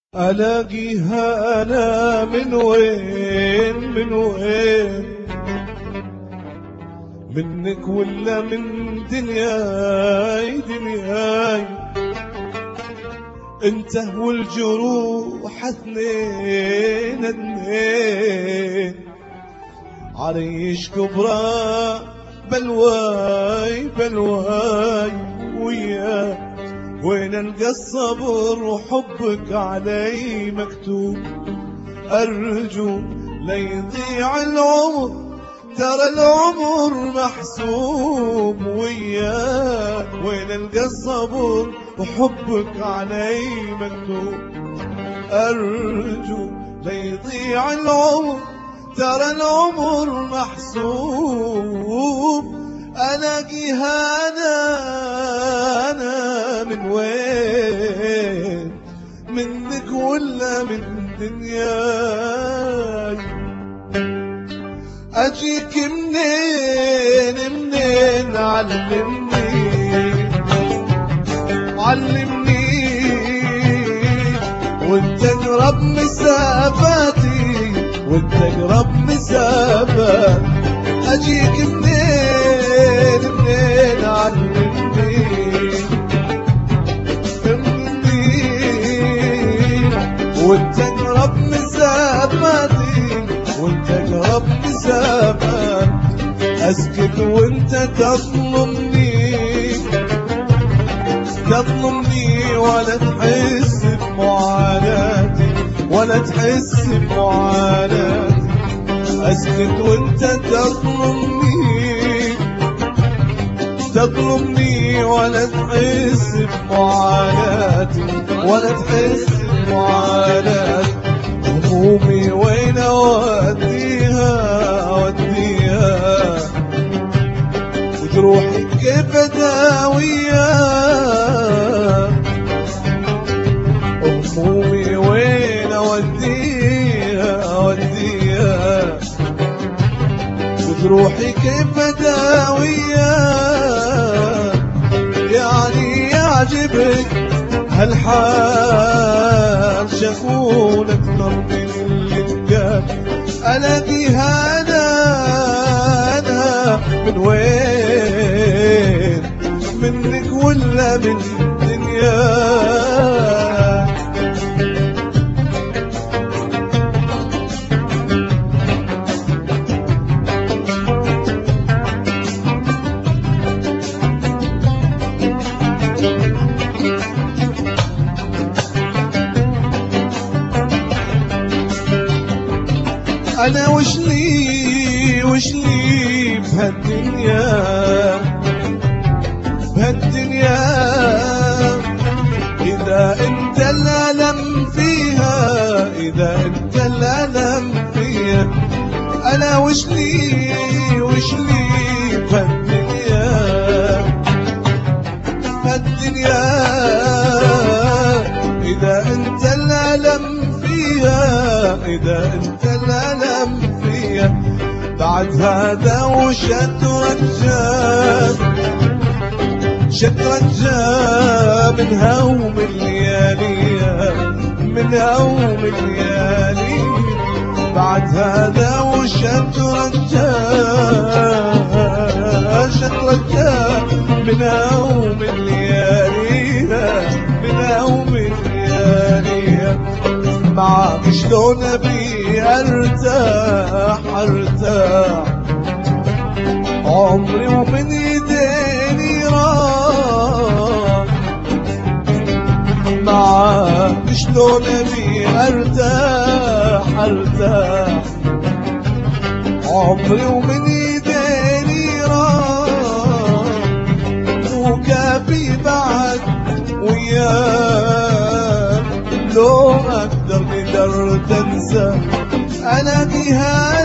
ألاقيها أنا من وين منك ولا من دنياي انت والجروح اثنين عريش كبرى بلواي وياك وين القى الصبر وحبك علي مكتوب أرجو لا يضيع العمر ترى العمر محسوب وياك وين القى الصبر وحبك علي مكتوب أرجو لا يضيع العمر ترى العمر محسوب ألاقيها أنا من وين منك ولا من دنياي أجيك منين علمني وانت اقرب مسافاتي أجيك منين علمني وانت اقرب مسافاتي اسكت وانت تظلمني ولا تحس بمعاناتي اسكت وانت تظلمني ولا تحس بمعاناتي همومي وين اوديها وجروحي كيف اداويها همومي وين اوديها وجروحي كيف اداويها يعني يعجبك هالحال شكون اكثر من اللي انقال الاقيها انا من وين منك ولا من دنياك أنا وش لي بهالدنيا إذا أنت الألم فيها أنا وش لي بهالدنيا إذا أنت الألم فيها بعد هذا وشد رجال من هوم الليالي بعد هذا وشد رجال من هوم الليالي معاك شلون ابي ارتاح عمري ومن ايديني راح معاك شلون ابي ارتاح عمري ومن ايديني راح مو كافي بعد وياك لو اقدر تنسى الاقيها